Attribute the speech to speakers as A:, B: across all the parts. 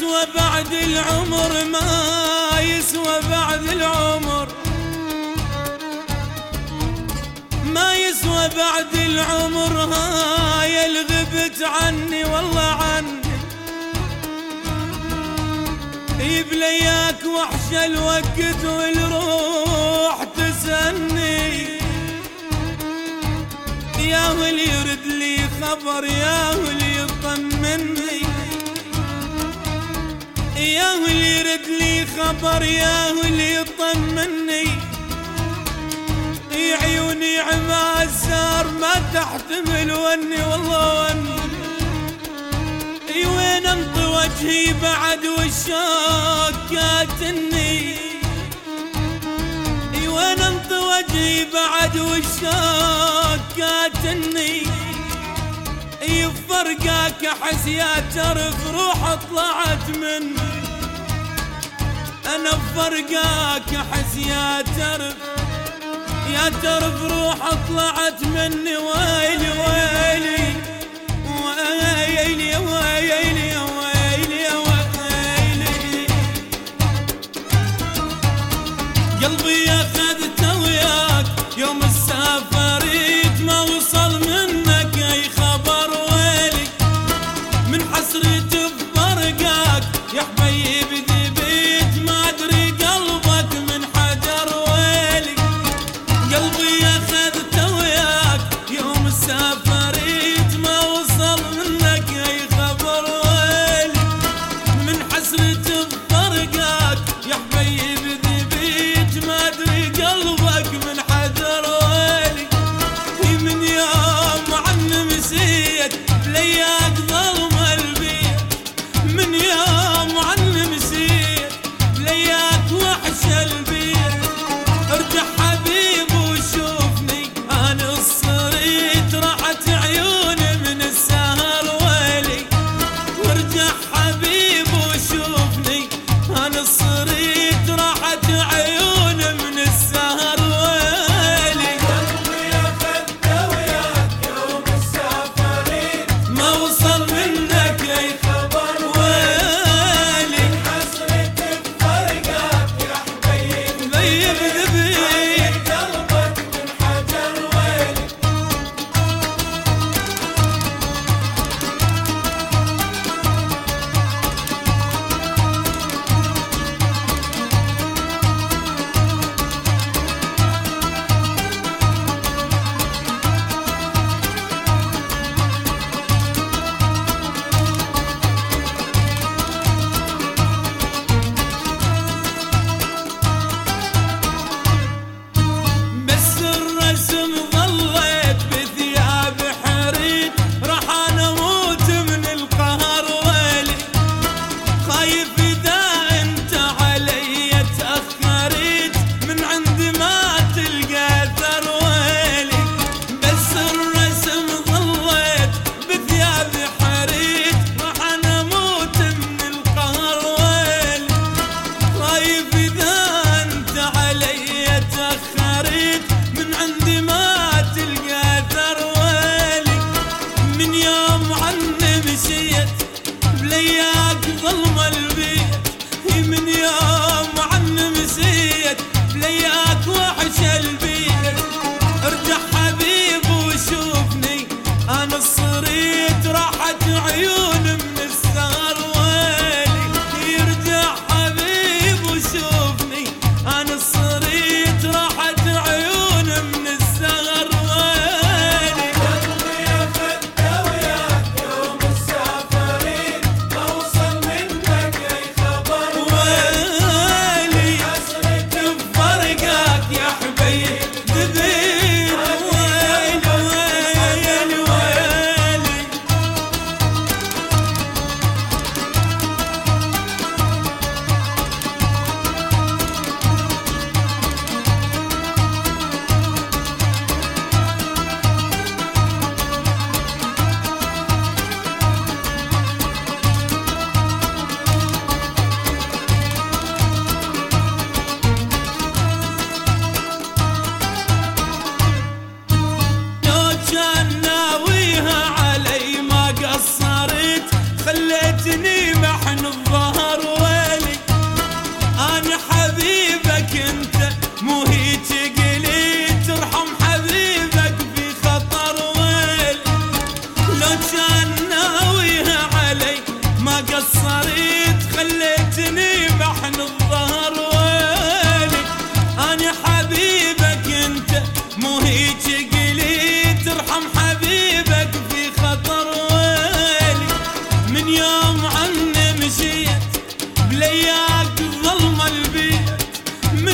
A: يسوى بعد العمر، ما يسوى بعد العمر، ما يسوى بعد العمر هاي الغبت عني والله عني. يبلياك وحش الوقت والروح تسني، يا اللي يرد لي خبر، يا اللي يطمني، يا اللي يرد لي خبر، يا اللي يطمني. عيوني عما الزار ما تحتمل وني والله وني. وين انط وجهي بعد والشوق كاتني، وين انط وجهي بعد والشوق كاتني. يفرقاك احس يا ترف روح طلعت مني، انا بفرقاك احس يا ترف، يا ترف روح طلعت مني. ويلي ويلي ويلي ويلي ويلي ويلي، قلبي اخذته وياك يوم السفريت، ما وصل منك اي خبر. ويلي من حسرتي بفرقك يا حبيبي ذبيت، ما ادري قلبك من حجر. ويلي قلبي اخذته وياك يوم السفريت، ما وصل منك اي خبر. ويلي من حسرتي بفرقك يا حبيبي ذبيت، ما ادري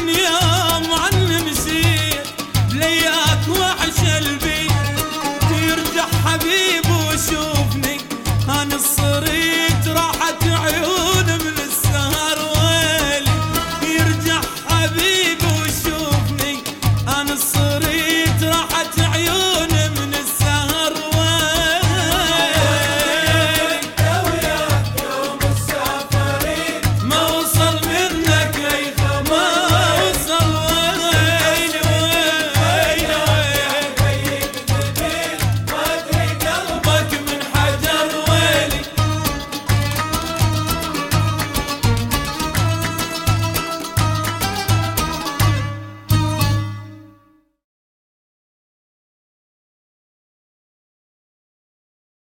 A: الدنيا